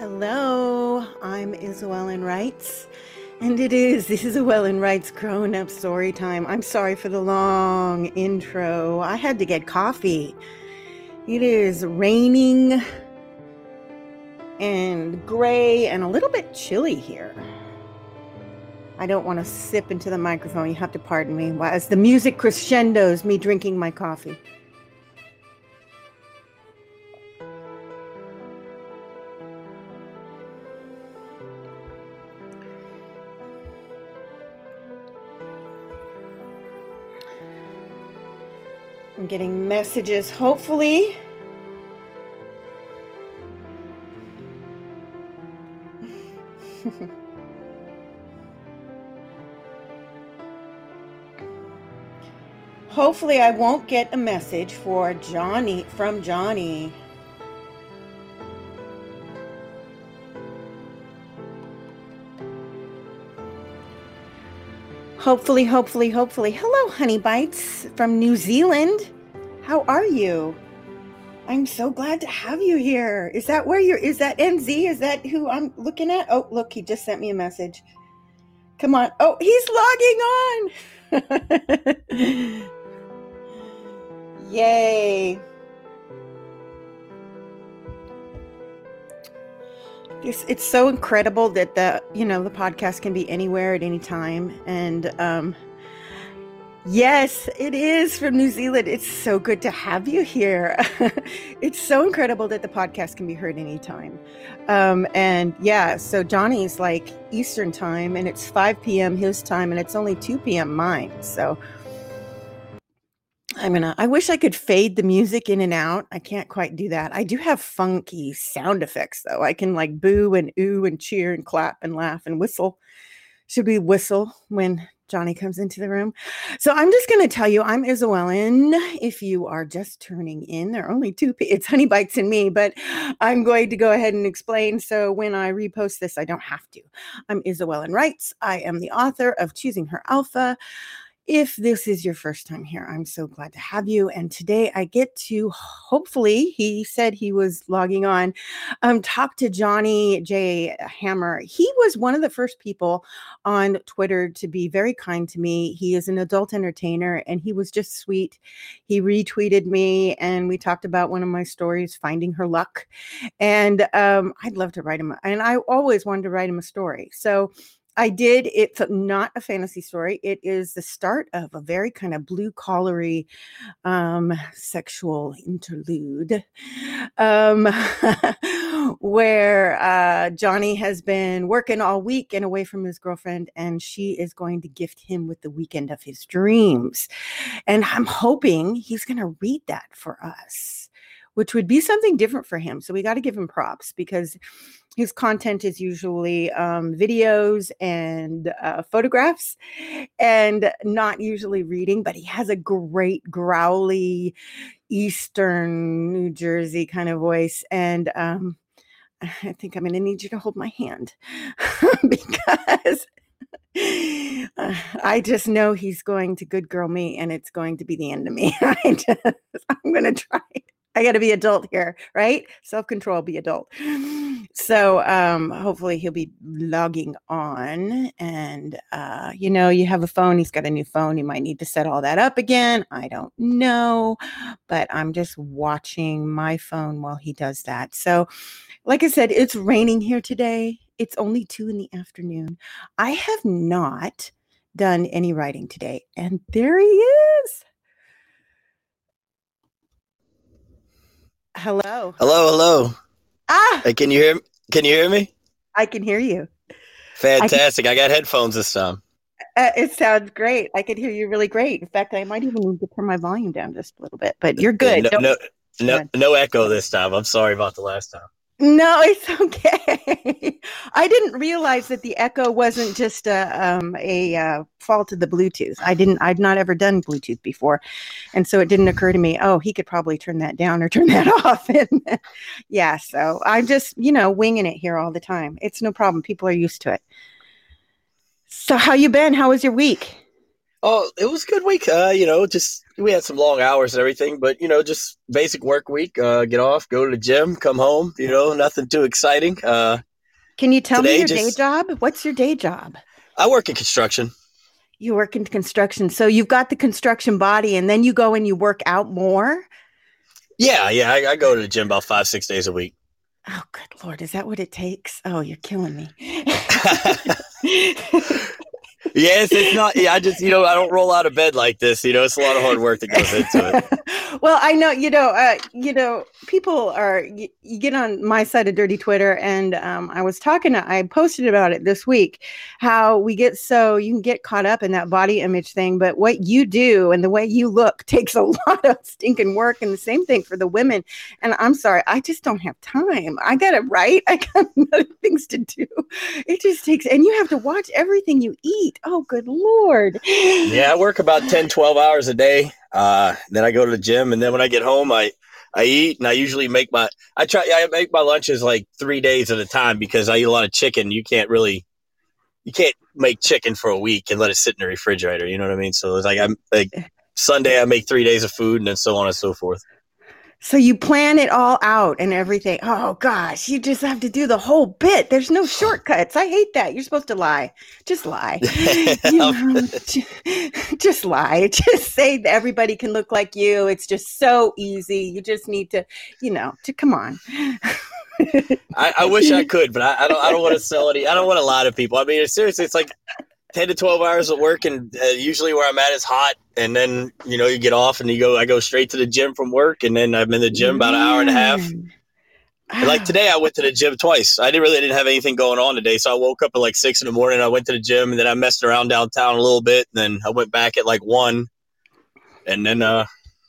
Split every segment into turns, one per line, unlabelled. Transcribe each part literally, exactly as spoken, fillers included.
Hello, I'm Isabellen Wrights, and it is this is Isabellen Wrights Grown Up Story Time. I'm sorry for the long intro. I had to get coffee. It is raining and gray and a little bit chilly here. I don't want to sip into the microphone. You have to pardon me. As the music crescendos, me drinking my coffee. I'm getting messages, hopefully. Hopefully I won't get a message for Johnny from Johnny. Hopefully, hopefully, hopefully. Hello, Honey Bites from New Zealand. How are you? I'm so glad to have you here. Is that where you're, is that N Z? Is that who I'm looking at? Oh, look, he just sent me a message. Come on. Oh, he's logging on. Yay. It's, it's so incredible that the, you know, the podcast can be anywhere at any time. And, um, yes, it is from New Zealand. It's so good to have you here. It's so incredible that the podcast can be heard anytime. Um, and yeah, so Johnny's like Eastern time and it's five p.m. his time and it's only two p.m. mine. So I'm gonna, I wish I could fade the music in and out. I can't quite do that. I do have funky sound effects though. I can like boo and ooh and cheer and clap and laugh and whistle. Should we whistle when Johnny comes into the room? So I'm just going to tell you, I'm Isabellen. If you are just turning in, there are only two, p- it's Honey Bites and me, but I'm going to go ahead and explain. So when I repost this, I don't have to. I'm Isabellen Wrights. I am the author of Choosing Her Alpha. If this is your first time here, I'm so glad to have you. And today I get to, hopefully, he said he was logging on, um, talk to Johnny J. Hammer. He was one of the first people on Twitter to be very kind to me. He is an adult entertainer and he was just sweet. He retweeted me and we talked about one of my stories, Finding Her Luck. And um, I'd love to write him. And I always wanted to write him a story. So I did. It's not a fantasy story. It is the start of a very kind of blue collary um, sexual interlude um, where uh, Johnny has been working all week and away from his girlfriend, and she is going to gift him with the weekend of his dreams. And I'm hoping he's going to read that for us, which would be something different for him. So we got to give him props because his content is usually um, videos and uh, photographs and not usually reading, but he has a great growly Eastern New Jersey kind of voice. And um, I think I'm going to need you to hold my hand because uh, I just know he's going to good girl me and it's going to be the end of me. I just, I'm going to try. I got to be adult here, right? Self-control, be adult. So um, hopefully he'll be logging on and, uh, you know, you have a phone. He's got a new phone. You might need to set all that up again. I don't know, but I'm just watching my phone while he does that. So like I said, it's raining here today. It's only two in the afternoon. I have not done any writing today. And there he is. Hello.
Hello, hello.
Ah,
Hey, can you hear? Can you hear me?
I can hear you.
Fantastic! I, can, I got headphones this time.
Uh, it sounds great. I can hear you really great. In fact, I might even need to turn my volume down just a little bit. But you're good.
Yeah, no, no, no,
Good.
no echo this time. I'm sorry about the last time.
No, it's okay. I didn't realize that the echo wasn't just a um, a uh, fault of the Bluetooth. I didn't. I'd not ever done Bluetooth before, and so it didn't occur to me. Oh, he could probably turn that down or turn that off. And yeah, so I'm just you know winging it here all the time. It's no problem. People are used to it. So how you been? How was your week?
Oh, it was a good week. Uh, you know, just we had some long hours and everything, but you know, just basic work week. Uh, get off, go to the gym, come home. You know, nothing too exciting. Uh,
Can you tell me
today
your day
just
job? What's your day job?
I work in construction.
You work in construction. So you've got the construction body and then you go and you work out more.
Yeah, yeah, I, I go to the gym about five, six days a week.
Oh, good Lord. Is that what it takes? Oh, you're killing me.
Yes, it's not. Yeah, I just, you know, I don't roll out of bed like this. You know, it's a lot of hard work that goes into it.
Well, I know, you know, uh, you know, people are, you, you get on my side of dirty Twitter and um, I was talking, to, I posted about it this week, how we get so, you can get caught up in that body image thing, but what you do and the way you look takes a lot of stinking work, and the same thing for the women. And I'm sorry, I just don't have time. I got to write. I got other things to do. It just takes, and you have to watch everything you eat. Oh, good Lord.
Yeah, I work about ten, twelve hours a day. Uh, then I go to the gym, and then when I get home, I, I eat, and I usually make my I try I make my lunches like three days at a time because I eat a lot of chicken. You can't really you can't make chicken for a week and let it sit in the refrigerator. You know what I mean? So it's like I'm like Sunday I make three days of food, and then so on and so forth.
So you plan it all out and everything. Oh gosh, you just have to do the whole bit. There's no shortcuts. I hate that. You're supposed to lie. Just lie. You know, just lie. Just say that everybody can look like you. It's just so easy. You just need to, you know, to come on.
I, I wish I could, but I, I don't. I don't want to sell any. I don't want to lie to people. I mean, seriously, it's like ten to twelve hours of work, and uh, usually where I'm at is hot. And then, you know, you get off and you go, I go straight to the gym from work. And then I'm in the gym about an hour and a half. And like today, I went to the gym twice. I didn't really didn't have anything going on today. So I woke up at like six in the morning. I went to the gym, and then I messed around downtown a little bit. And then I went back at like one. And then, uh,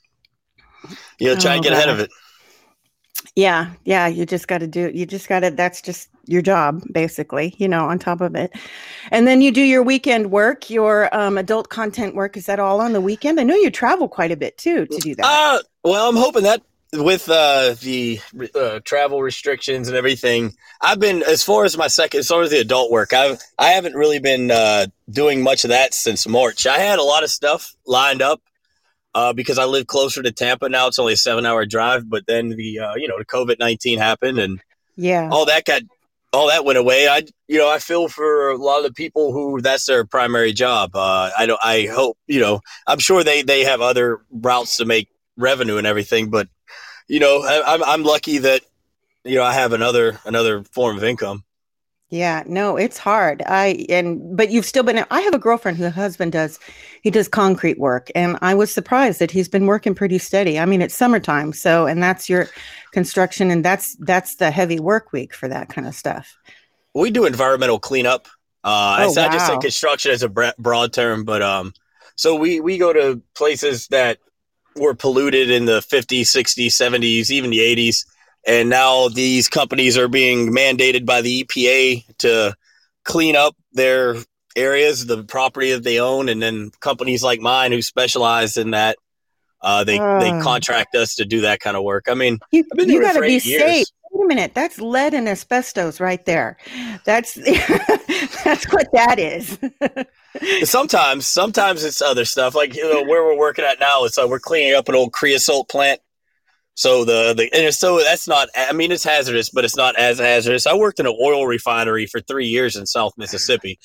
you know, try
Oh,
and get
God.
ahead of it.
Yeah, yeah, you just got to do you just got to that's just your job basically, you know, on top of it. And then you do your weekend work, your um, adult content work. Is that all on the weekend? I know you travel quite a bit too to do that.
Uh, well, I'm hoping that with uh, the uh, travel restrictions and everything, I've been, as far as my second, as far as the adult work, I've, I haven't really been uh, doing much of that since March. I had a lot of stuff lined up. Uh, because I live closer to Tampa now. It's only a seven hour drive, but then the, uh, you know, the COVID nineteen happened and
Yeah.
all that got, all that went away. I, you know, I feel for a lot of the people who that's their primary job. Uh, I don't, I hope, you know, I'm sure they, they have other routes to make revenue and everything, but you know, I, I'm, I'm lucky that, you know, I have another, another form of income.
Yeah, no, it's hard. I and but you've still been I have a girlfriend whose husband does he does concrete work, and I was surprised that he's been working pretty steady. I mean, it's summertime, so and that's your construction, and that's that's the heavy work week for that kind of stuff.
We do environmental cleanup. Uh,
Oh,
I, I just say
wow.
construction as a broad term, but um, so we, we go to places that were polluted in the fifties, sixties, seventies, even the eighties. And now these companies are being mandated by the E P A to clean up their areas, the property that they own. And then companies like mine who specialize in that, uh, they, they
Uh,
contract us to do that kind of work. I mean,
you
I've been
you
doing it
got to
for
be
eight
safe.
years.
Wait a minute, that's lead and asbestos right there. That's that's what that is.
Sometimes, sometimes it's other stuff. Like, you know, where we're working at now, it's uh, we're cleaning up an old creosote plant. So the the and so that's not. I mean, it's hazardous, but it's not as hazardous. I worked in an oil refinery for three years in South Mississippi,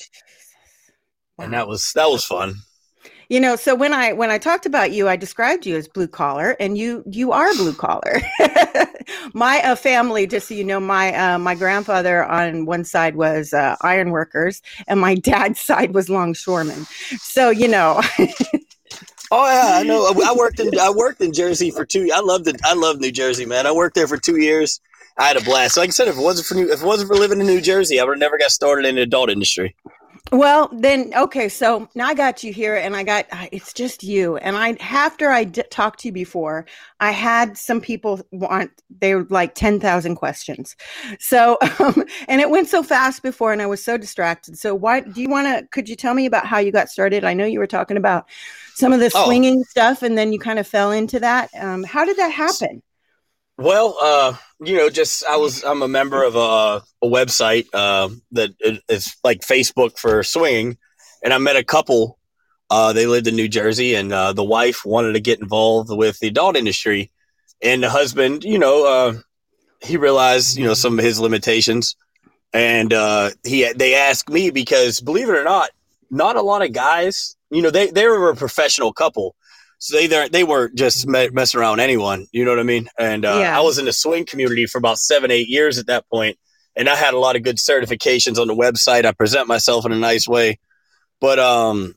and that
Wow.
was that was fun.
You know, so when I when I talked about you, I described you as blue collar, and you you are blue collar. My uh, family, just so you know, my uh, my grandfather on one side was uh, iron workers, and my dad's side was longshoremen. So you know,
Oh yeah, I know. I worked in I worked in Jersey for two. I loved it. I love New Jersey, man. I worked there for two years. I had a blast. Like I said, if it wasn't for New, if it wasn't for living in New Jersey, I would have never got started in the adult industry.
well, then, okay, so now I got you here and I got, uh, it's just you. And I, after I d- talked to you before, I had some people want, they were like ten thousand questions. So, um, and it went so fast before and I was so distracted. So why, do you want to, could you tell me about how you got started? I know you were talking about some of the
Oh,
swinging stuff and then you kind of fell into that. Um, how did that happen?
well, uh, you know, just I was I'm a member of a, a website uh, that is like Facebook for swinging, and I met a couple Uh, they lived in New Jersey, and uh, the wife wanted to get involved with the adult industry. And the husband, you know, uh, he realized, you know, some of his limitations. And uh, he they asked me because, believe it or not, not a lot of guys, you know, they, they were a professional couple. So they they weren't just messing around anyone, you know what I mean? And uh, yeah. I was in the swing community for about seven, eight years at that point, and I had a lot of good certifications on the website. I present myself in a nice way. But, um,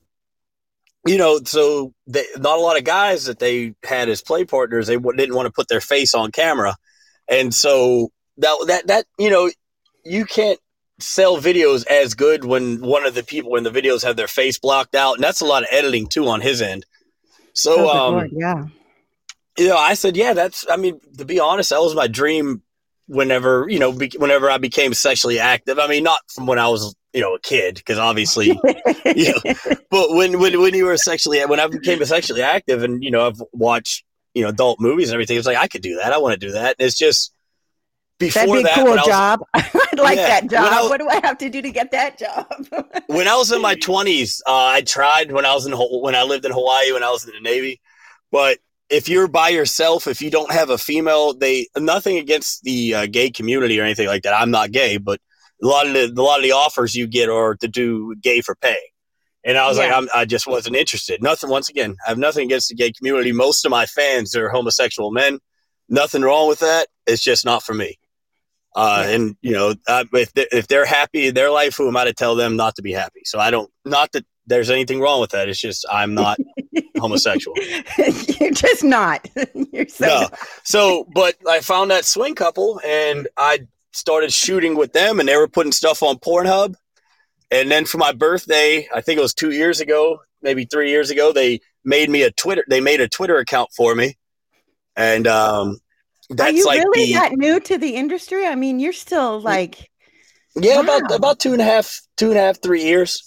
you know, so they, not a lot of guys that they had as play partners, they w- didn't want to put their face on camera. And so that, that, that, you know, you can't sell videos as good when one of the people when the videos have their face blocked out. And that's a lot of editing, too, on his end. So, oh, um, Lord,
yeah,
you know, I said, yeah, that's, I mean, to be honest, that was my dream whenever, you know, be, whenever I became sexually active. I mean, not from when I was, you know, a kid, because obviously, you know, but when, when, when you were sexually, when I became sexually active and, you know, I've watched, you know, adult movies and everything, it's like, I could do that. I want to do that. And it's just, before
That'd be
that,
a cool
was,
job. I'd like
yeah,
that job.
I,
what do I have to do to get that job?
When I was in my twenties, uh, I tried when I was in when I lived in Hawaii when I was in the Navy. But if you're by yourself, if you don't have a female, they nothing against the uh, gay community or anything like that. I'm not gay, but a lot of the a lot of the offers you get are to do gay for pay. And I was yeah. like, I'm, I just wasn't interested. Nothing. Once again, I have nothing against the gay community. Most of my fans are homosexual men. Nothing wrong with that. It's just not for me. Uh, yeah. And, you know, uh, if, they're, if they're happy in their life, who am I to tell them not to be happy? So I don't, not that there's anything wrong with that. It's just, I'm not homosexual.
You're just not. You're so
no.
not.
So, but I found that swing couple and I started shooting with them and they were putting stuff on Pornhub. And then for my birthday, I think it was two years ago, maybe three years ago, they made me a Twitter, they made a Twitter account for me. And, um, That's
Are you
like
really
the,
that new to the industry? I mean, you're still like,
yeah,
wow.
about about two and a half, two and a half, three years.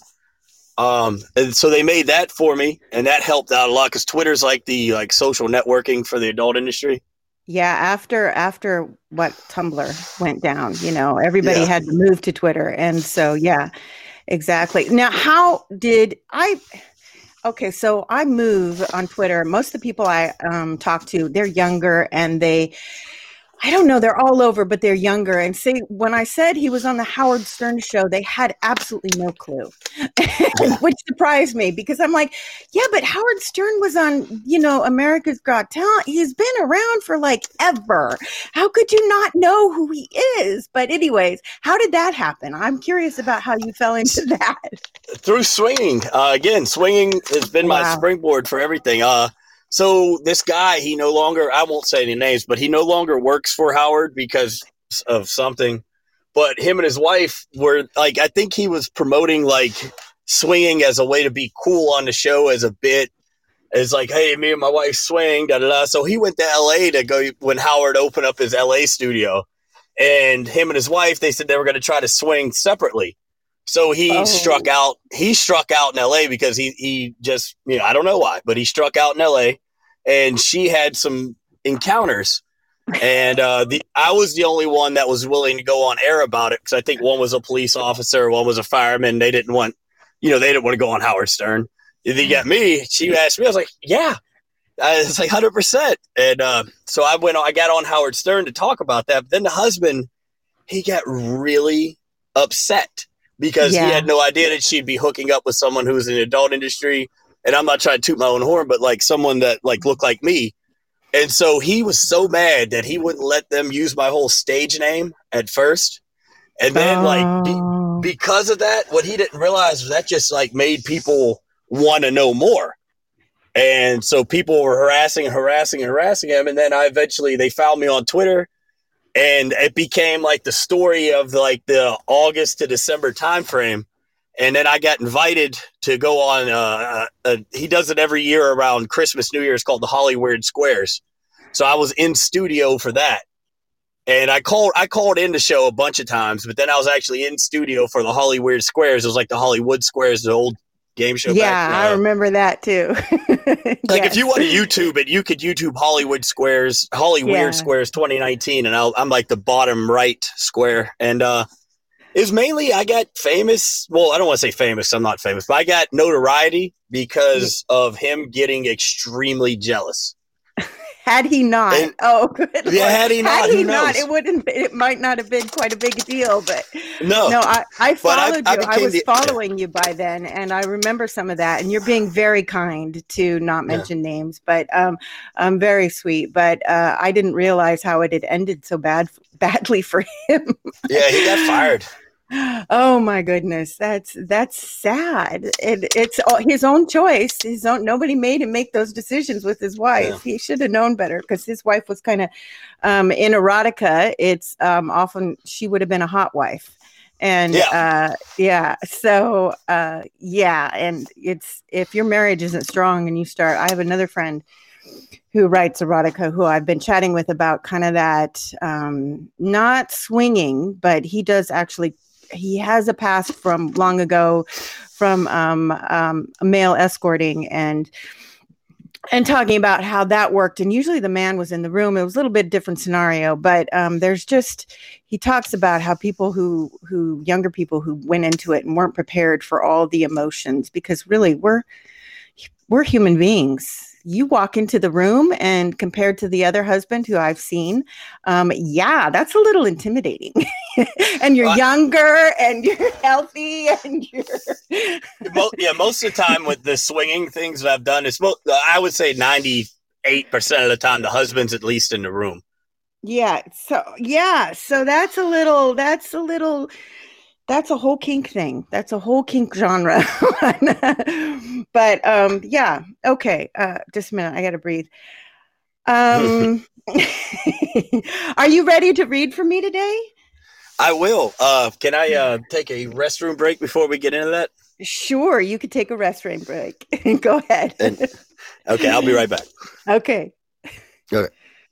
Um, and so they made that for me, and that helped out a lot because Twitter's like the like social networking for the adult industry.
Yeah, after after what Tumblr went down, you know, everybody
Yeah.
had to move to Twitter, and so yeah, exactly. Now, how did I? Okay, so I move on Twitter. Most of the people I um, talk to, they're younger and they, I don't know, they're all over, but they're younger. And see, when I said he was on the Howard Stern show, they had absolutely no clue, which surprised me because I'm like, yeah, but Howard Stern was on, you know, America's Got Talent. He's been around for like ever. How could you not know who he is? But anyways, how did that happen? I'm curious about how you fell into that.
Through swinging. Uh, again, swinging has been wow. my springboard for everything. Uh, so this guy, he no longer, I won't say any names, but he no longer works for Howard because of something. But him and his wife were like, I think he was promoting like swinging as a way to be cool on the show as a bit. It's like, hey, me and my wife swing, da da da. So he went to L A to go when Howard opened up his L A studio. And him and his wife, they said they were going to try to swing separately. So he oh. struck out. He struck out in L A because he he just, you know, I don't know why, but he struck out in L A. And she had some encounters. And uh, the I was the only one that was willing to go on air about it because I think one was a police officer, one was a fireman. They didn't want, you know, they didn't want to go on Howard Stern. They got me. She asked me. I was like, yeah. I was like one hundred percent. And uh, so I went. I got on Howard Stern to talk about that. But then the husband, he got really upset because yeah. he had no idea that she'd be hooking up with someone who's in the adult industry. And I'm not trying to toot my own horn, but like someone that like looked like me. And so he was so mad that he wouldn't let them use my whole stage name at first. And then oh. like be, because of that, what he didn't realize was that just like made people want to know more. And so people were harassing and harassing and harassing him. And then I eventually, they found me on Twitter and it became like the story of like the August to December timeframe. And then I got invited to go on, uh, uh, he does it every year around Christmas, New Year's called the Hollywood Squares. So I was in studio for that. And I called, I called in the show a bunch of times, but then I was actually in studio for the Hollywood Squares. It was like the Hollywood Squares, the old game show.
Yeah,
back, uh,
I remember that too.
Like yes. If you want to YouTube it, you could YouTube Hollywood Squares, Hollywood
yeah.
Squares twenty nineteen, and I'll, I'm like the bottom right square. And uh, It's mainly I got famous. Well, I don't want to say famous. I'm not famous, but I got notoriety because of him getting extremely jealous.
Had he not,
and,
oh, good Lord.
Yeah, had he not,
had he
who
not,
knows?
it wouldn't. It might not have been quite a big deal, but
no,
no. I, I followed
I,
you.
I,
I was
the,
following
yeah.
you by then, and I remember some of that. And you're being very kind to not mention yeah. names, but um, um, very sweet. But uh, I didn't realize how it had ended so bad, badly for him.
Yeah, he got fired.
Oh my goodness, that's that's sad. It, it's his own choice. His own. Nobody made him make those decisions with his wife. Yeah. He should have known better because his wife was kind of um, in erotica. It's um, often she would have been a hot wife, and yeah, uh, yeah. So uh, yeah, and it's if your marriage isn't strong and you start. I have another friend who writes erotica, who I've been chatting with about kind of that, um, not swinging, but he does actually. He has a past from long ago from um, um, male escorting and and talking about how that worked. And usually the man was in the room. It was a little bit different scenario, but um, there's just, he talks about how people who, who younger people who went into it and weren't prepared for all the emotions, because really we're, we're human beings. You walk into the room and compared to the other husband who I've seen, um, yeah, that's a little intimidating. And you're younger and you're healthy and you're.
Yeah, most of the time with the swinging things that I've done, it's most, I would say ninety-eight percent of the time the husband's at least in the room.
Yeah. So, yeah. So that's a little, that's a little. That's a whole kink thing. That's a whole kink genre. But um, yeah, okay. Uh, just a minute. I got to breathe. Um, are you ready to read for me today?
I will. Uh, can I uh, take a restroom break before we get into that?
Sure. You could take a restroom break. Go ahead.
And, okay. I'll be right back.
Okay.
Okay.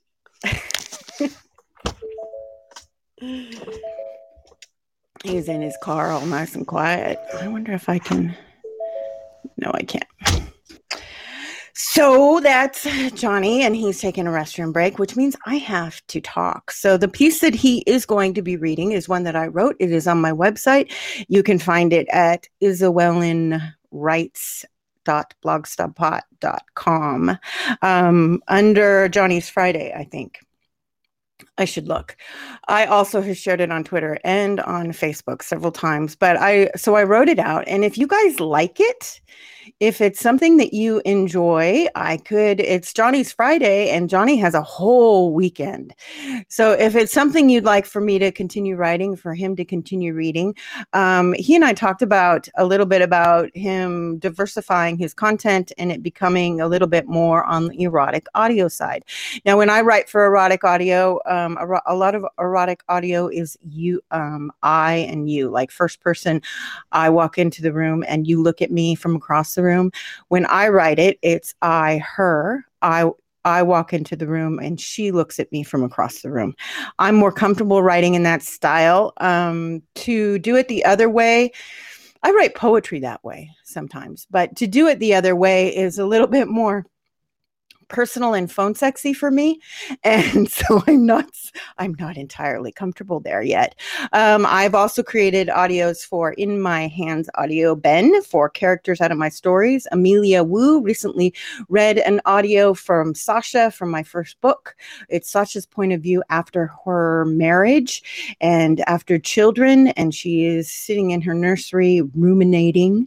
He's in his car all nice and quiet. I wonder if I can. No, I can't. So that's Johnny, and he's taking a restroom break, which means I have to talk. So the piece that he is going to be reading is one that I wrote. It is on my website. You can find it at isabelin writes dot blogspot dot com um, under Johnny's Friday, I think. I should look. I also have shared it on Twitter and on Facebook several times, but I, so I wrote it out. And if you guys like it, if it's something that you enjoy, I could, it's Johnny's Friday and Johnny has a whole weekend. So if it's something you'd like for me to continue writing, for him to continue reading, um, he and I talked about a little bit about him diversifying his content and it becoming a little bit more on the erotic audio side. Now, when I write for erotic audio, um, a, a lot of erotic audio is you, um, I and you, like first person. I walk into the room and you look at me from across the room. When I write it, it's I, her, I, I walk into the room and she looks at me from across the room. I'm more comfortable writing in that style. Um, to do it the other way, I write poetry that way sometimes, but to do it the other way is a little bit more personal and phone sexy for me. And so I'm not, I'm not entirely comfortable there yet. Um, I've also created audios for In My Hands Audio Ben for characters out of my stories. Amelia Wu recently read an audio from Sasha from my first book. It's Sasha's point of view after her marriage and after children. And she is sitting in her nursery ruminating.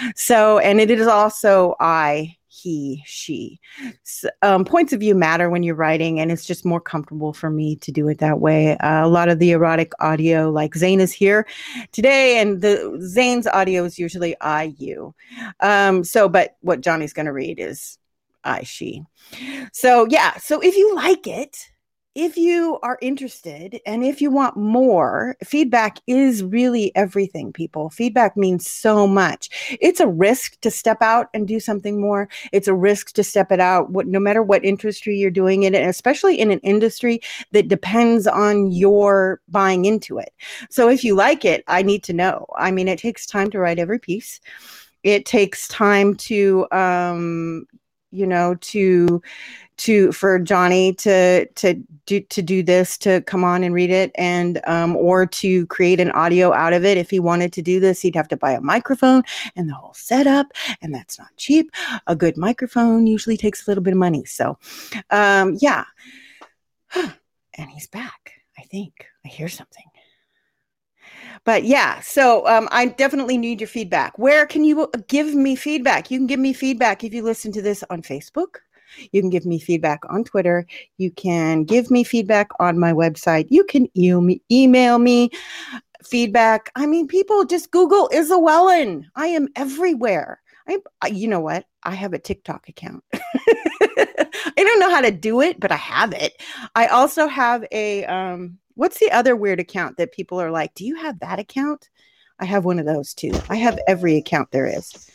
So, and it is also I, he, she. So, um, points of view matter when you're writing, and it's just more comfortable for me to do it that way. Uh, a lot of the erotic audio, like Zane is here today, and the Zane's audio is usually I, you. Um, so, but what Johnny's going to read is I, she. So, yeah. So if you like it, if you are interested and if you want more, feedback is really everything, people. Feedback means so much. It's a risk to step out and do something more. It's a risk to step it out, what, no matter what industry you're doing it, and especially in an industry that depends on your buying into it. So if you like it, I need to know. I mean, it takes time to write every piece. It takes time to, um, you know, to to for Johnny to to do to do this, to come on and read it, and um, or to create an audio out of it. If he wanted to do this, he'd have to buy a microphone and the whole setup, and that's not cheap. A good microphone usually takes a little bit of money. So, um, yeah. And he's back. I think I hear something. But yeah, so um, I definitely need your feedback. Where can you give me feedback? You can give me feedback if you listen to this on Facebook. You can give me feedback on Twitter. You can give me feedback on my website. You can email me, email me feedback. I mean, people just Google Izza Wellen. I am everywhere. I, you know what? I have a TikTok account. I don't know how to do it, but I have it. I also have a, um, what's the other weird account that people are like, do you have that account? I have one of those too. I have every account there is.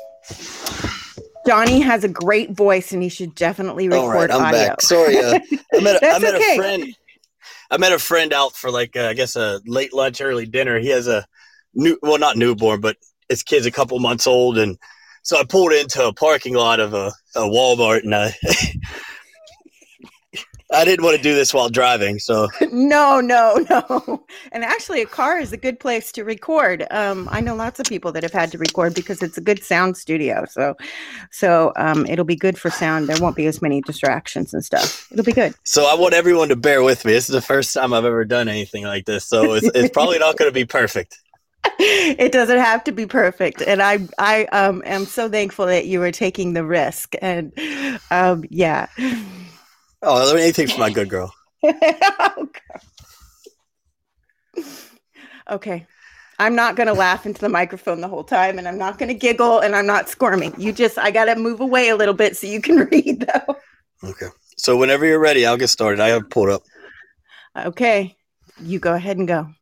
Johnny has a great voice and he should definitely record All right, I'm audio.
Back. Sorry. Uh, I met, a, I met
okay.
a friend. I met a friend out for like, uh, I guess a late lunch, early dinner. He has a new, well, not newborn, but his kid's a couple months old. And so I pulled into a parking lot of a, a Walmart, and I I didn't want to do this while driving. So
no, no, no. And actually, a car is a good place to record. Um, I know lots of people that have had to record because it's a good sound studio. So, so um, it'll be good for sound. There won't be as many distractions and stuff. It'll be good.
So I want everyone to bear with me. This is the first time I've ever done anything like this, so it's, it's probably not going to be perfect.
It doesn't have to be perfect, and I I um am so thankful that you were taking the risk, and um yeah.
Oh, anything for my good girl.
Oh, okay, I'm not gonna laugh into the microphone the whole time, and I'm not gonna giggle, and I'm not squirming. You just I gotta move away a little bit so you can read though.
Okay, so whenever you're ready, I'll get started. I have it pulled up.
Okay, you go ahead and go.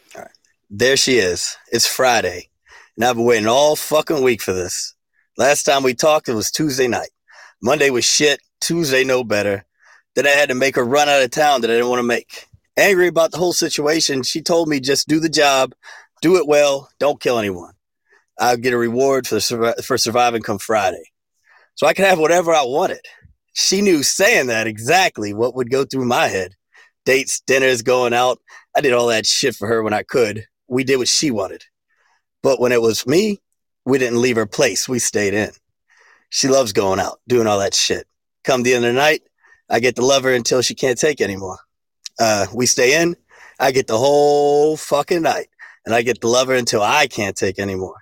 There she is. It's Friday, and I've been waiting all fucking week for this. Last time we talked, it was Tuesday night. Monday was shit. Tuesday, no better. Then I had to make her run out of town that I didn't want to make. Angry about the whole situation, she told me just do the job, do it well, don't kill anyone. I'll get a reward for, survi- for surviving come Friday. So I could have whatever I wanted. She knew saying that exactly what would go through my head. Dates, dinners, going out. I did all that shit for her when I could. We did what she wanted. But when it was me, we didn't leave her place. We stayed in. She loves going out, doing all that shit. Come the end of the night, I get to love her until she can't take anymore. Uh, we stay in. I get the whole fucking night. And I get to love her until I can't take anymore.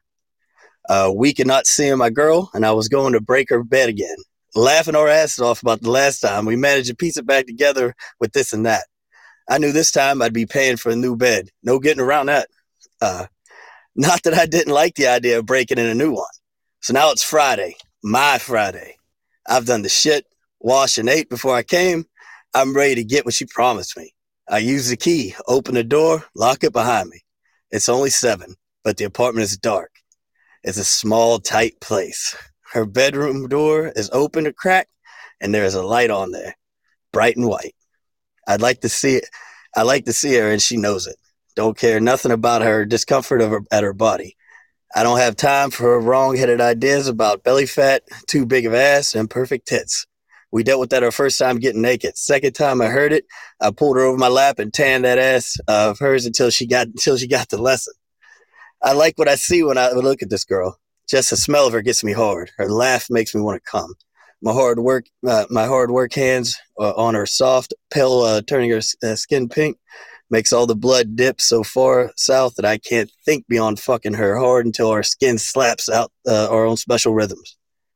A week of not seeing my girl, and I was going to break her bed again. Laughing our asses off about the last time. We managed to piece it back together with this and that. I knew this time I'd be paying for a new bed. No getting around that. Uh, not that I didn't like the idea of breaking in a new one. So now it's Friday. My Friday. I've done the shit, washed and ate before I came. I'm ready to get what she promised me. I use the key, open the door, lock it behind me. It's only seven, but the apartment is dark. It's a small, tight place. Her bedroom door is open a crack, and there is a light on there, bright and white. I'd like to see it. I like to see her, and she knows it. Don't care nothing about her discomfort of her, at her body. I don't have time for her wrong-headed ideas about belly fat, too big of ass, and perfect tits. We dealt with that our first time getting naked. Second time I heard it, I pulled her over my lap and tanned that ass of hers until she got until she got the lesson. I like what I see when I look at this girl. Just the smell of her gets me hard. Her laugh makes me want to come. My hard work, uh, my hard work hands uh, on her soft, pale, uh, turning her uh, skin pink, makes all the blood dip so far south that I can't think beyond fucking her hard until our skin slaps out uh, our own special rhythms.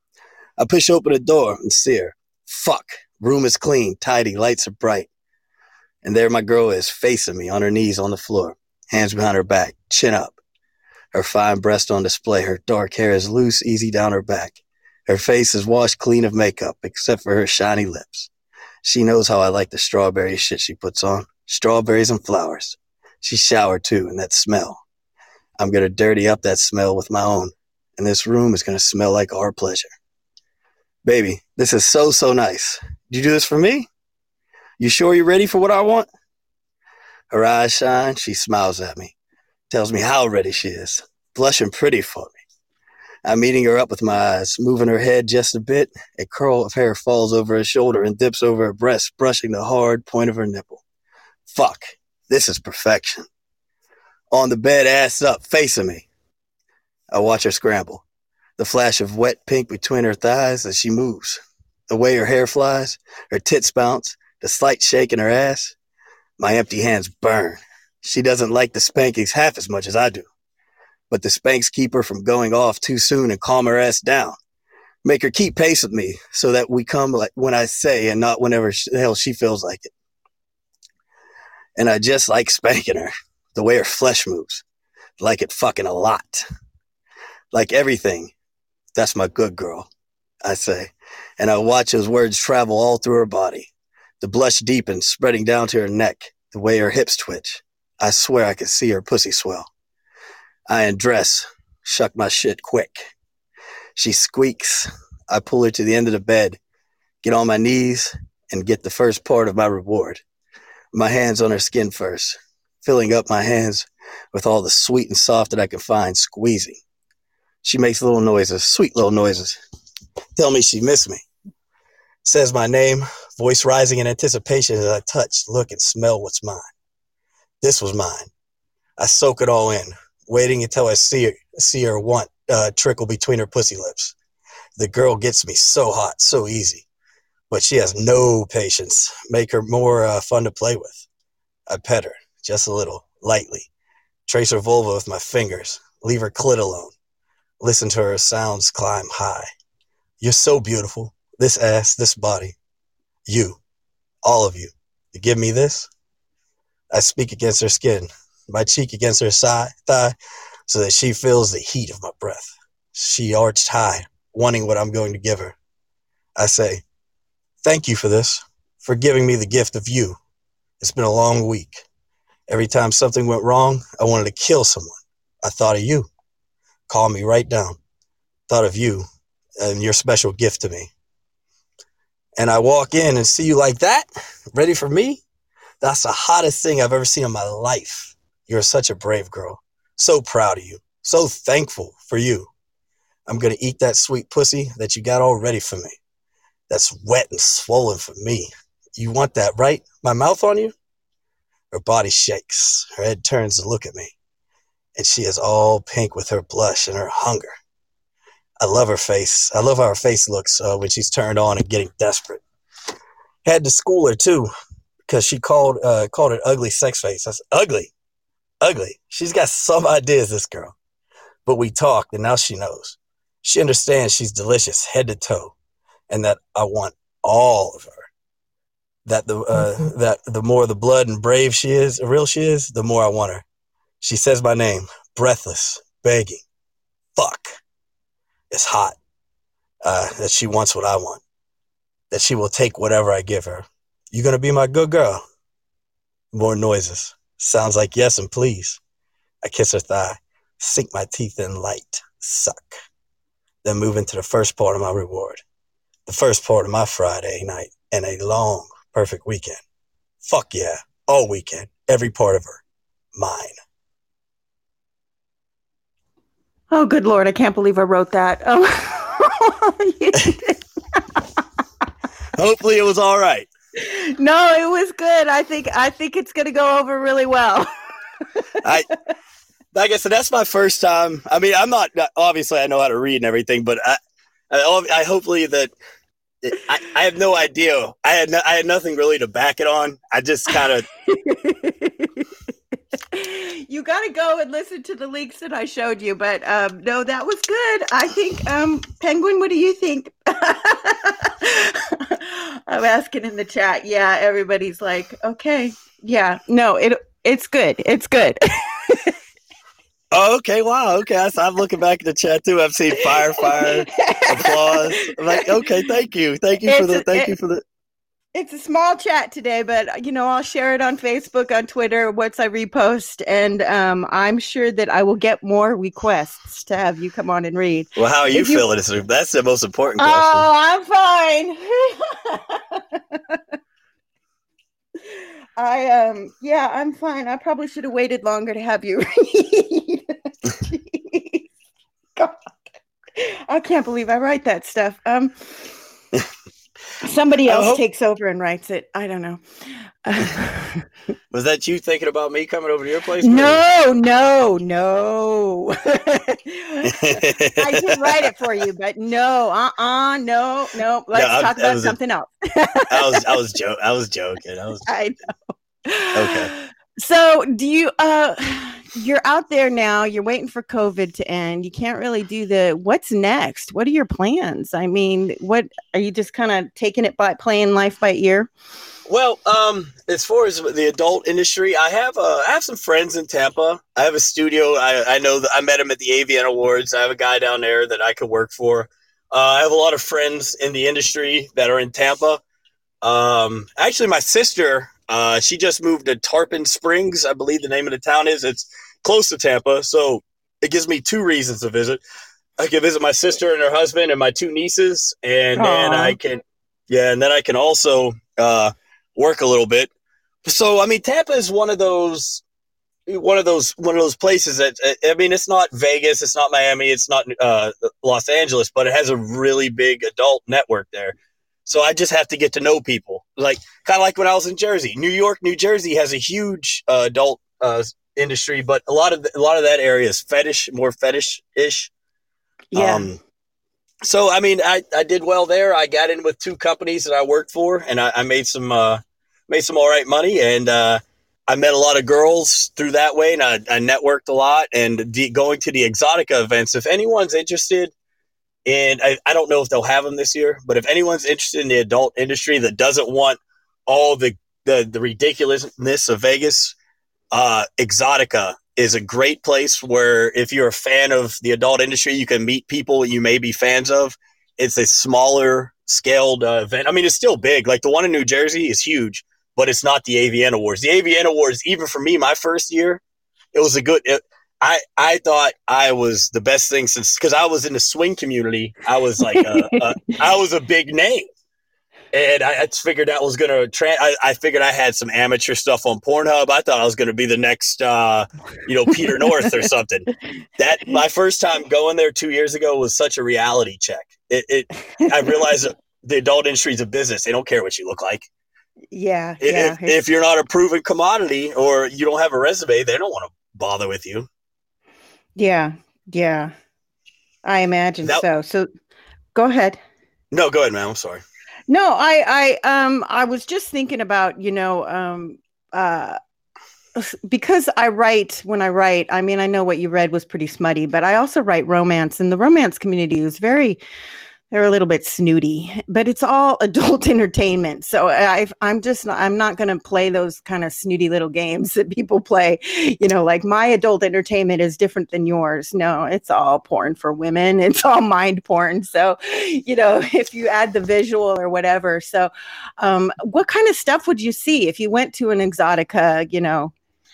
I push open the door and see her. Fuck. Room is clean, tidy, lights are bright. And there my girl is, facing me on her knees on the floor, hands behind her back, chin up. Her fine breast on display, her dark hair is loose, easy down her back. Her face is washed clean of makeup, except for her shiny lips. She knows how I like the strawberry shit she puts on. Strawberries and flowers. She showered too, and that smell. I'm going to dirty up that smell with my own. And this room is going to smell like our pleasure. Baby, this is so, so nice. Did you do this for me? You sure you're ready for what I want? Her eyes shine. She smiles at me. Tells me how ready she is. Blushing pretty for me. I'm eating her up with my eyes, moving her head just a bit. A curl of hair falls over her shoulder and dips over her breast, brushing the hard point of her nipple. Fuck, this is perfection. On the bed, ass up, facing me. I watch her scramble, the flash of wet pink between her thighs as she moves. The way her hair flies, her tits bounce, the slight shake in her ass. My empty hands burn. She doesn't like the spankings half as much as I do. But the spanks keep her from going off too soon and calm her ass down. Make her keep pace with me so that we come like when I say and not whenever the hell she feels like it. And I just like spanking her, the way her flesh moves. Like it fucking a lot. Like everything. That's my good girl, I say. And I watch those words travel all through her body. The blush deepens, spreading down to her neck, the way her hips twitch. I swear I can see her pussy swell. I undress, shuck my shit quick. She squeaks. I pull her to the end of the bed, get on my knees, and get the first part of my reward. My hands on her skin first, filling up my hands with all the sweet and soft that I can find, squeezing. She makes little noises, sweet little noises. Tell me she missed me. Says my name, voice rising in anticipation as I touch, look, and smell what's mine. This was mine. I soak it all in, waiting until I see her, see her want uh, trickle between her pussy lips. The girl gets me so hot, so easy, but she has no patience. Make her more uh, fun to play with. I pet her, just a little, lightly. Trace her vulva with my fingers. Leave her clit alone. Listen to her sounds climb high. You're so beautiful. This ass, this body. You, all of you. You give me this? I speak against her skin, my cheek against her side, thigh, so that she feels the heat of my breath. She arched high, wanting what I'm going to give her. I say, thank you for this, for giving me the gift of you. It's been a long week. Every time something went wrong, I wanted to kill someone. I thought of you. Calm me right down. Thought of you and your special gift to me. And I walk in and see you like that, ready for me? That's the hottest thing I've ever seen in my life. You're such a brave girl. So proud of you. So thankful for you. I'm going to eat that sweet pussy that you got all ready for me. That's wet and swollen for me. You want that, right? My mouth on you? Her body shakes. Her head turns to look at me. And she is all pink with her blush and her hunger. I love her face. I love how her face looks uh, when she's turned on and getting desperate. Had to school her, too, because she called uh, called it ugly sex face. I said, ugly? Ugly. She's got some ideas, this girl. But we talked, and now she knows. She understands she's delicious, head to toe, and that I want all of her. That the uh, mm-hmm. that the more the blood and brave she is, real she is, the more I want her. She says my name, breathless, begging. Fuck. It's hot. Uh, that she wants what I want. That she will take whatever I give her. You gonna be my good girl? More noises. Sounds like yes and please. I kiss her thigh, sink my teeth in light, suck. Then move into the first part of my reward. The first part of my Friday night and a long, perfect weekend. Fuck yeah, all weekend, every part of her, mine.
Oh, good Lord, I can't believe I wrote that. Oh.
Hopefully it was all right.
No, it was good. I think I think it's going to go over really well.
I, like I said, that's my first time. I mean, I'm not, obviously I know how to read and everything, but I, I, I hopefully that, I, I have no idea. I had no, I had nothing really to back it on. I just kind of.
You got to go and listen to the links that I showed you. But um, no, that was good. I think, um, Penguin, what do you think? I'm asking in the chat. Yeah, everybody's like, okay. Yeah, no, it it's good. It's good.
Oh, okay. Wow. Okay. So I'm looking back at the chat too. I've seen fire, fire, applause. I'm like, okay, thank you. Thank you it's for the, thank a, you for the.
It's a small chat today, but, you know, I'll share it on Facebook, on Twitter, once I repost. And um, I'm sure that I will get more requests to have you come on and read.
Well, how are you, you feeling? That's the most important question.
Oh, I'm fine. I, um, yeah, I'm fine. I probably should have waited longer to have you read. God. I can't believe I write that stuff. Um, somebody else hope- takes over and writes it. I don't know.
Was that you thinking about me coming over to your place?
No, no, no. I did write it for you, but no, uh-uh, no, no. Let's no, talk about something a, else.
I was, I was joking. I was joking. I was.
I know.
Okay.
So, do you? Uh, you're out there now. You're waiting for COVID to end. You can't really do the. What's next? What are your plans? I mean, what are you just kind of taking it by playing life by ear?
Well, um, as far as the adult industry, I have uh, I have some friends in Tampa. I have a studio. I, I know that I met him at the A V N Awards. I have a guy down there that I could work for. Uh, I have a lot of friends in the industry that are in Tampa. Um, actually, my sister, uh, she just moved to Tarpon Springs, I believe the name of the town is. It's close to Tampa, so it gives me two reasons to visit. I can visit my sister and her husband and my two nieces, and Aww. then I can, yeah, and then I can also uh, work a little bit. So, I mean, Tampa is one of those, one of those, one of those places that, I mean, it's not Vegas, it's not Miami, it's not uh, Los Angeles, but it has a really big adult network there. So I just have to get to know people, like kind of like when I was in Jersey. New York, New Jersey has a huge uh, adult uh, industry, but a lot of the, a lot of that area is fetish, more fetish-ish.
Yeah.
Um, so I mean, I, I did well there. I got in with two companies that I worked for, and I, I made some uh, made some all right money, and uh, I met a lot of girls through that way, and I, I networked a lot. And the, going to the Exotica events, if anyone's interested. And I, I don't know if they'll have them this year, but if anyone's interested in the adult industry that doesn't want all the, the, the ridiculousness of Vegas, uh, Exotica is a great place where if you're a fan of the adult industry, you can meet people you may be fans of. It's a smaller scaled uh, event. I mean, it's still big. Like the one in New Jersey is huge, but it's not the A V N Awards. The A V N Awards, even for me, my first year, it was a good it, – I, I thought I was the best thing since because I was in the swing community. I was like a, a, I was a big name, and I, I figured that was gonna. Tra- I, I figured I had some amateur stuff on Pornhub. I thought I was gonna be the next, uh, you know, Peter North or something. That my first time going there two years ago was such a reality check. It, it I realized that the adult industry is a business. They don't care what you look like.
Yeah,
if,
yeah.
If you're not a proven commodity or you don't have a resume, they don't want to bother with you.
Yeah, yeah. I imagine that, so. So go ahead.
No, go ahead, man. I'm sorry.
No, I, I, um, I was just thinking about, you know, um, uh, because I write when I write, I mean, I know what you read was pretty smutty, but I also write romance, and the romance community is very, they're a little bit snooty, but it's all adult entertainment. So I, I'm just, I'm not going to play those kind of snooty little games that people play. You know, like my adult entertainment is different than yours. No, it's all porn for women. It's all mind porn. So, you know, if you add the visual or whatever. So um, what kind of stuff would you see if you went to an Exotica, you know?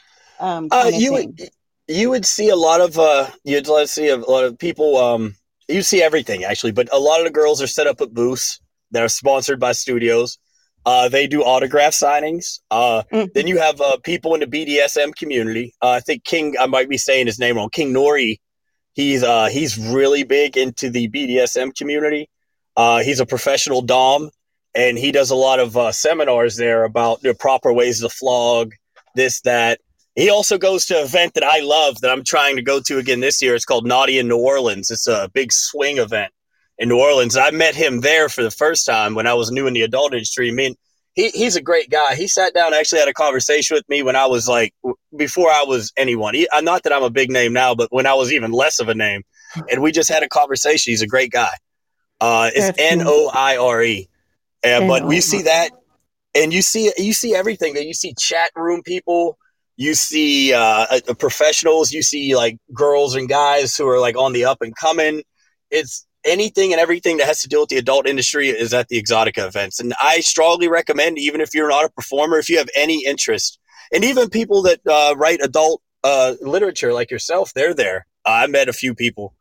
Um,
uh, you would, you would see a lot of, uh, you'd see a lot of people, um, you see everything, actually, but a lot of the girls are set up at booths that are sponsored by studios. Uh, they do autograph signings. Uh, mm-hmm. Then you have uh, people in the B D S M community. Uh, I think King, I might be saying his name wrong, King Nori. He's uh, he's really big into the B D S M community. Uh, he's a professional dom, and he does a lot of uh, seminars there about the proper ways to flog, this, that. He also goes to an event that I love that I'm trying to go to again this year. It's called Naughty in New Orleans. It's a big swing event in New Orleans. I met him there for the first time when I was new in the adult industry. I mean, he, he's a great guy. He sat down and actually had a conversation with me when I was like, before I was anyone. He, not that I'm a big name now, but when I was even less of a name. And we just had a conversation. He's a great guy. Uh, it's N O I R E. Uh, but we see that, and you see you see everything. You see chat room people. You see uh, professionals, you see like girls and guys who are like on the up and coming. It's anything and everything that has to deal with the adult industry is at the Exotica events. And I strongly recommend, even if you're not a performer, if you have any interest, and even people that uh, write adult uh, literature like yourself, they're there. Uh, I met a few people.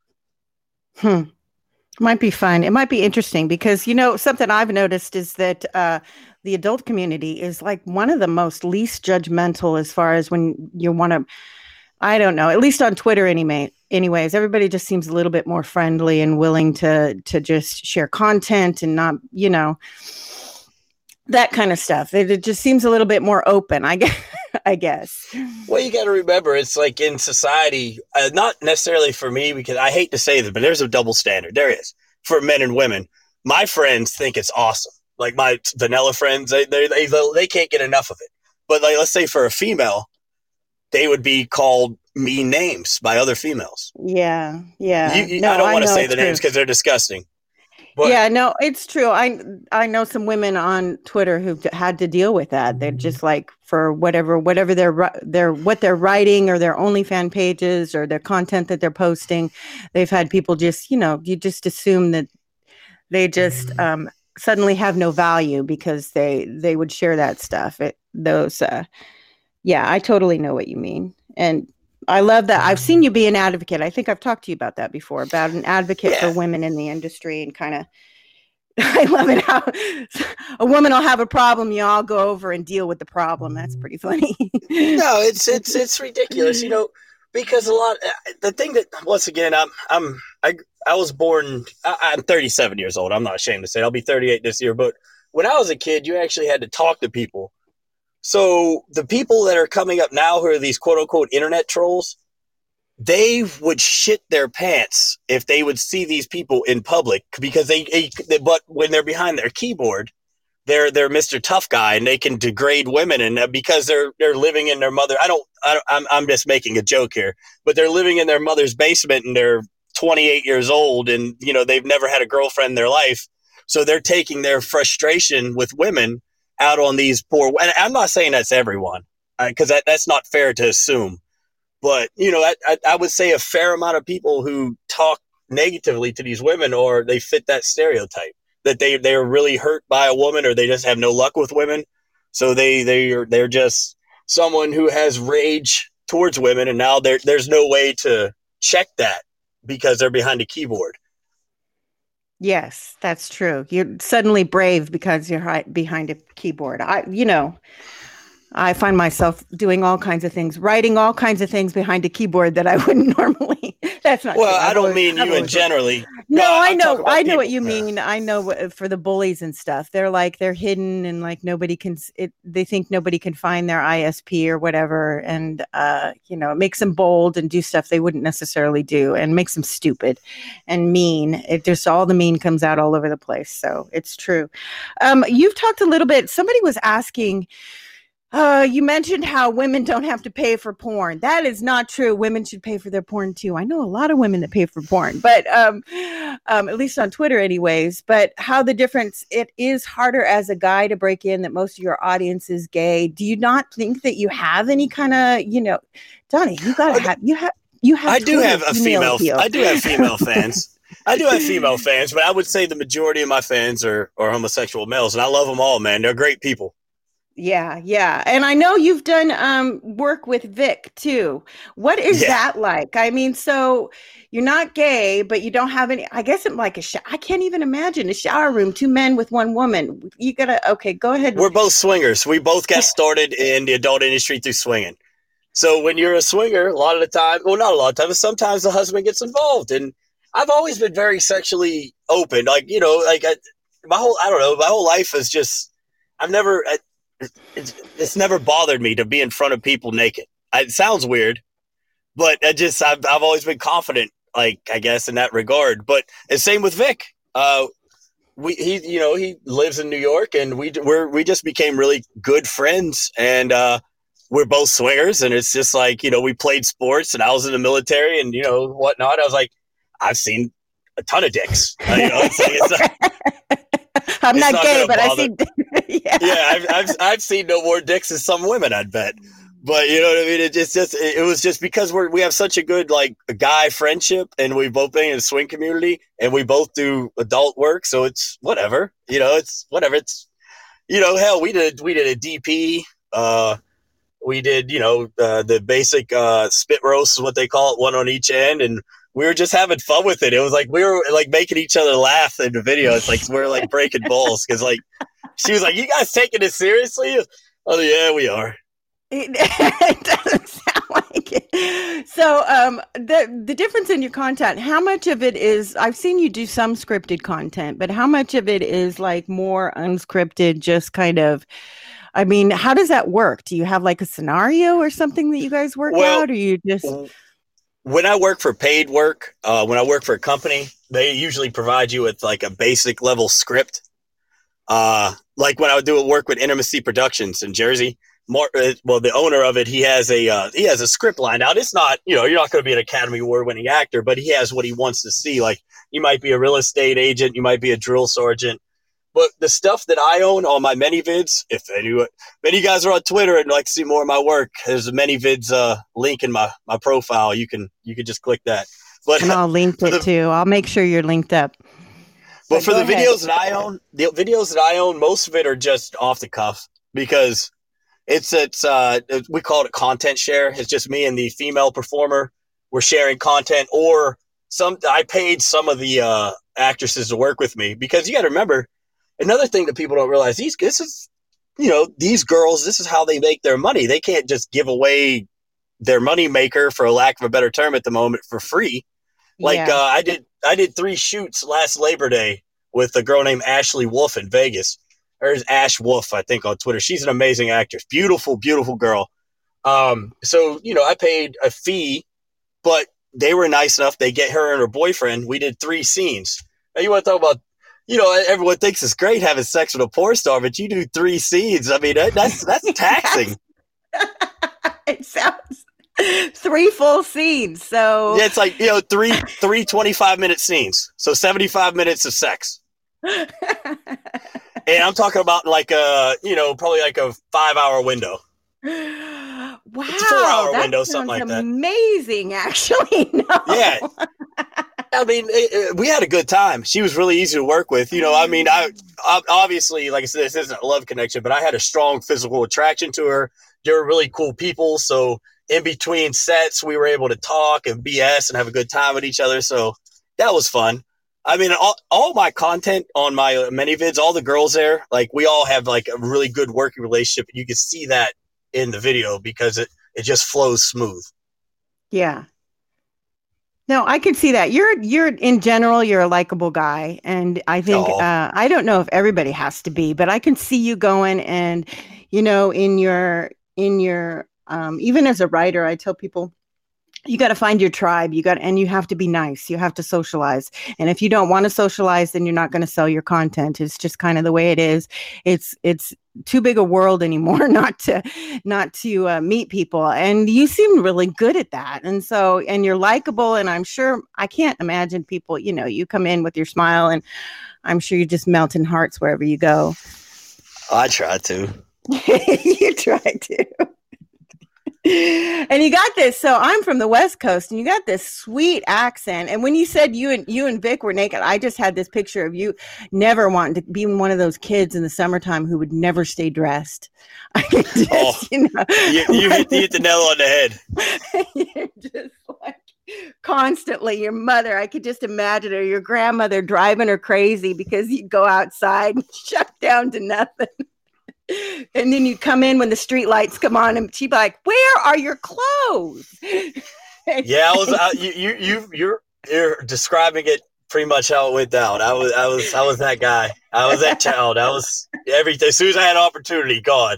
Hmm. Might be fun. It might be interesting because, you know, something I've noticed is that uh, the adult community is like one of the most least judgmental as far as when you want to, I don't know, at least on Twitter anyway, anyways, everybody just seems a little bit more friendly and willing to to just share content and not, you know, that kind of stuff. It, it just seems a little bit more open, I guess. I guess.
Well, you got to remember, it's like in society, uh, not necessarily for me, because I hate to say this, but there's a double standard. There is for men and women. My friends think it's awesome. Like my vanilla friends, they they they, they can't get enough of it. But like, let's say for a female, they would be called mean names by other females.
Yeah, yeah.
You, you, no, I don't want to say the true. names because they're disgusting.
But, yeah, no, it's true. I I know some women on Twitter who've had to deal with that. They're just like for whatever whatever they're they're what they're writing or their OnlyFans pages or their content that they're posting. They've had people just, you know, you just assume that they just um, suddenly have no value because they they would share that stuff. It, those, uh, yeah, I totally know what you mean, and I love that. I've seen you be an advocate. I think I've talked to you about that before, about an advocate yeah. for women in the industry, and kind of, I love it how a woman will have a problem. You all go over and deal with the problem. That's pretty funny.
No, it's, it's, it's ridiculous, you know, because a lot, the thing that, once again, I'm, I'm, I, I was born, I, I'm thirty-seven years old. I'm not ashamed to say I'll be thirty-eight this year, but when I was a kid, you actually had to talk to people. So the people that are coming up now who are these quote unquote internet trolls, they would shit their pants if they would see these people in public because they, they but when they're behind their keyboard, they're, they're Mister Tough Guy and they can degrade women. And because they're, they're living in their mother, I don't, I don't I'm, I'm just making a joke here, but they're living in their mother's basement and they're twenty-eight years old and, you know, they've never had a girlfriend in their life. So they're taking their frustration with women out on these poor, and I'm not saying that's everyone, because uh, that, that's not fair to assume. But, you know, I, I, I would say a fair amount of people who talk negatively to these women, or they fit that stereotype, that they, they're really hurt by a woman, or they just have no luck with women. So they, they are, they're just someone who has rage towards women, and now there there's no way to check that because they're behind a keyboard.
Yes, that's true. You're suddenly brave because you're hi- behind a keyboard. I, you know, I find myself doing all kinds of things, writing all kinds of things behind a keyboard that I wouldn't normally. That's not.
Well,
true.
I don't always, mean you in generally.
No, no I know. I know people. What you mean. I know for the bullies and stuff. They're like they're hidden and like nobody can. It, they think nobody can find their I S P or whatever, and uh, you know, it makes them bold and do stuff they wouldn't necessarily do, and makes them stupid and mean. It just all the mean comes out all over the place. So it's true. Um, you've talked a little bit. Somebody was asking. Uh, you mentioned how women don't have to pay for porn. That is not true. Women should pay for their porn too. I know a lot of women that pay for porn, but um, um, at least on Twitter anyways, but how the difference, it is harder as a guy to break in, that most of your audience is gay. Do you not think that you have any kind of, you know, Donnie, you gotta have, you have, you have,
I do have a female, I do have female fans. I do have female fans, but I would say the majority of my fans are, are homosexual males, and I love them all, man. They're great people.
Yeah, yeah. And I know you've done um, work with Vic too. What is yeah. that like? I mean, so you're not gay, but you don't have any, I guess it's like a shower. I can't even imagine a shower room, two men with one woman. You gotta, okay, go ahead.
We're both swingers. We both got started in the adult industry through swinging. So when you're a swinger, a lot of the time, well, not a lot of times, sometimes the husband gets involved. And I've always been very sexually open. Like, you know, like I, my whole, I don't know, my whole life is just, I've never, I, It's, it's never bothered me to be in front of people naked. It sounds weird, but I just I've I've always been confident, like I guess in that regard. But the same with Vic. Uh, we he you know he lives in New York, and we we're we just became really good friends, and uh, we're both swingers, and it's just like you know we played sports, and I was in the military, and you know whatnot. I was like, I've seen a ton of dicks. Uh, you know, it's like, it's not,
I'm not, not gay, but
bother.
I see. yeah,
yeah I've, I've I've seen no more dicks than some women, I'd bet. But you know what I mean? It just, just it was just because we're we have such a good like guy friendship, and we've both been in the swing community, and we both do adult work, so it's whatever. You know, it's whatever. It's you know, hell, we did we did a D P. Uh, we did you know uh, the basic uh, spit roast is what they call it, one on each end, and we were just having fun with it. It was like we were like making each other laugh in the video. It's like we we're like breaking balls because like she was like, "You guys taking this seriously?" Oh yeah, we are.
It, it doesn't sound like it. So, um, the the difference in your content, how much of it is? I've seen you do some scripted content, but how much of it is like more unscripted, just kind of? I mean, how does that work? Do you have like a scenario or something that you guys work
Well,
out, or you just?
When I work for paid work, uh, when I work for a company, they usually provide you with like a basic level script. Uh, like when I would do work with Intimacy Productions in Jersey. More, well, the owner of it, he has a uh, he has a script lined out. It's not, you know, you're not going to be an Academy Award winning actor, but he has what he wants to see. Like you might be a real estate agent, you might be a drill sergeant. But the stuff that I own on my ManyVids, if any, if any of you guys are on Twitter and like to see more of my work, there's a ManyVids uh, link in my, my profile. You can you can just click that. But
and I'll link it the, too. I'll make sure you're linked up.
But, but for the ahead. videos that I own, the videos that I own, most of it are just off the cuff because it's it's uh we call it a content share. It's just me and the female performer. We're sharing content, or some I paid some of the uh, actresses to work with me because you got to remember. Another thing that people don't realize, these this is, you know, these girls, this is how they make their money. They can't just give away their money maker, for a lack of a better term at the moment, for free. Like yeah. uh, I did, I did three shoots last Labor Day with a girl named Ashley Wolf in Vegas. There's Ash Wolf, I think, on Twitter. She's an amazing actress, beautiful, beautiful girl. Um, so you know, I paid a fee, but they were nice enough. They get her and her boyfriend. We did three scenes. Now you want to talk about. You know, everyone thinks it's great having sex with a porn star, but you do three scenes. I mean, that, that's that's taxing.
It sounds three full scenes. So
yeah, it's like, you know, three three twenty-five minute scenes. So seventy-five minutes of sex. And I'm talking about like a, you know, probably like a five hour window.
Wow,
it's a four hour window, something like that.
Amazing, actually. No.
Yeah. I mean, it, it, we had a good time. She was really easy to work with. You know, I mean, I, I obviously, like I said, this isn't a love connection, but I had a strong physical attraction to her. They were really cool people. So in between sets, we were able to talk and B S and have a good time with each other. So that was fun. I mean, all, all my content on my ManyVids, all the girls there, like we all have like a really good working relationship. You can see that in the video because it, it just flows smooth.
Yeah. No, I could see that. You're you're in general, you're a likable guy. And I think oh. uh, I don't know if everybody has to be, but I can see you going and, you know, in your in your um, even as a writer, I tell people you got to find your tribe. You got and you have to be nice. You have to socialize. And if you don't want to socialize, then you're not going to sell your content. It's just kind of the way it is. It's it's too big a world anymore not to not to uh, meet people. And you seem really good at that. And so and you're likable. And I'm sure I can't imagine people, you know, you come in with your smile and I'm sure you just melt in hearts wherever you go.
I try to.
You try to. And you got this. So I'm from the West Coast, and you got this sweet accent. And when you said you and you and Vic were naked, I just had this picture of you never wanting to be one of those kids in the summertime who would never stay dressed. I just,
oh, you know, you, you, hit, you hit the nail on the head.
You're just like constantly your mother. I could just imagine her, your grandmother driving her crazy because you'd go outside and shut down to nothing. And then you come in when the street lights come on, and she'd be like, "Where are your clothes?"
Yeah, I was. I, you, you, you, you're, you're describing it pretty much how it went down. I was, I was, I was that guy. I was that child. I was everything. As soon as I had an opportunity, God.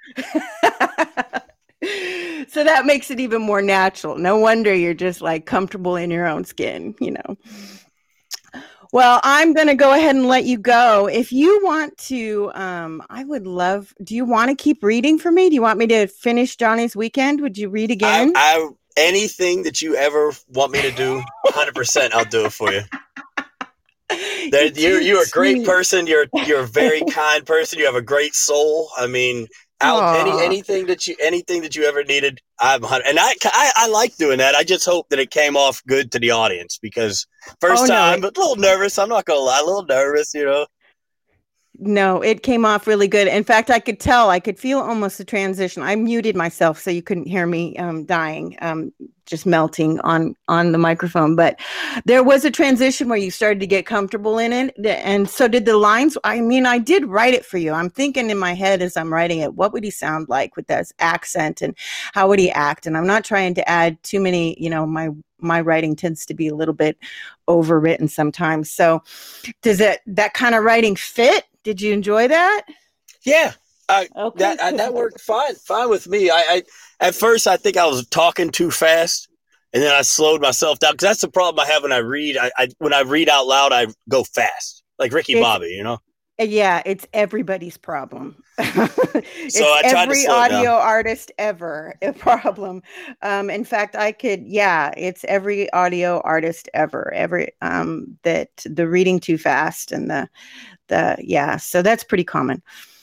So that makes it even more natural. No wonder you're just like comfortable in your own skin, you know. Well, I'm going to go ahead and let you go. If you want to, um, I would love, do you want to keep reading for me? Do you want me to finish Johnny's Weekend? Would you read again?
I, I anything that you ever want me to do, one hundred percent I'll do it for you. You're, you're, you're a great person. You're, you're a very kind person. You have a great soul. I mean, out any anything that you anything that you ever needed, I'm and I, I I like doing that. I just hope that it came off good to the audience because first oh, time, no. but a little nervous. I'm not gonna lie, a little nervous, you know.
No, it came off really good. In fact, I could tell, I could feel almost a transition. I muted myself so you couldn't hear me um, dying, um, just melting on on the microphone. But there was a transition where you started to get comfortable in it. And so did the lines. I mean, I did write it for you. I'm thinking in my head as I'm writing it, what would he sound like with that accent and how would he act? And I'm not trying to add too many, you know, my my writing tends to be a little bit overwritten sometimes. So does it, that kind of writing fit? Did you enjoy that?
Yeah, I,
Okay.
that I, that worked fine, fine with me. I, I at first I think I was talking too fast, and then I slowed myself down because that's the problem I have when I read. I, I when I read out loud, I go fast, like Ricky
It's,
Bobby, you know.
Yeah, it's everybody's problem. It's
so I tried
every
to slow
audio
down.
artist ever a problem. Um, in fact, I could, yeah, it's every audio artist ever, every um, that the reading too fast and the the yeah. So that's pretty common.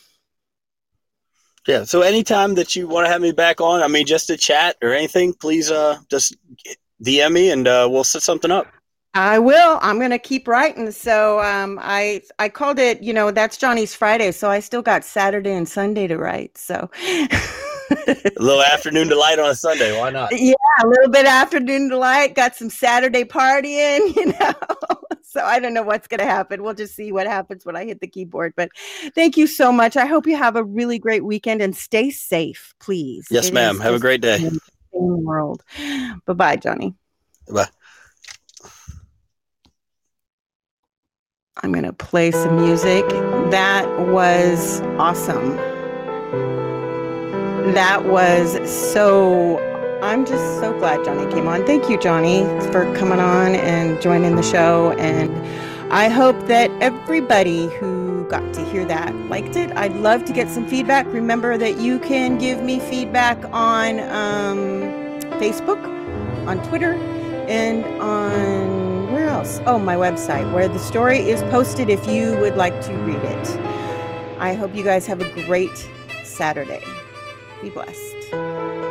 Yeah. So anytime that you want to have me back on, I mean, just to chat or anything, please uh, just D M me and uh, we'll set something up.
I will. I'm going to keep writing. So um, I I called it, you know, that's Johnny's Friday. So I still got Saturday and Sunday to write. So
a little afternoon delight on a Sunday. Why not?
Yeah, a little bit afternoon delight. Got some Saturday partying, you know. So I don't know what's going to happen. We'll just see what happens when I hit the keyboard. But thank you so much. I hope you have a really great weekend and stay safe, please.
Yes,
It
ma'am. Have a great day.
In the world. Bye-bye, Johnny.
Bye.
I'm going to play some music. That was awesome. That was so, I'm just so glad Johnny came on. Thank you, Johnny, for coming on and joining the show. And I hope that everybody who got to hear that liked it. I'd love to get some feedback. Remember that you can give me feedback on um, Facebook, on Twitter, and on where else? Oh, my website, where the story is posted if you would like to read it. I hope you guys have a great Saturday. Be blessed.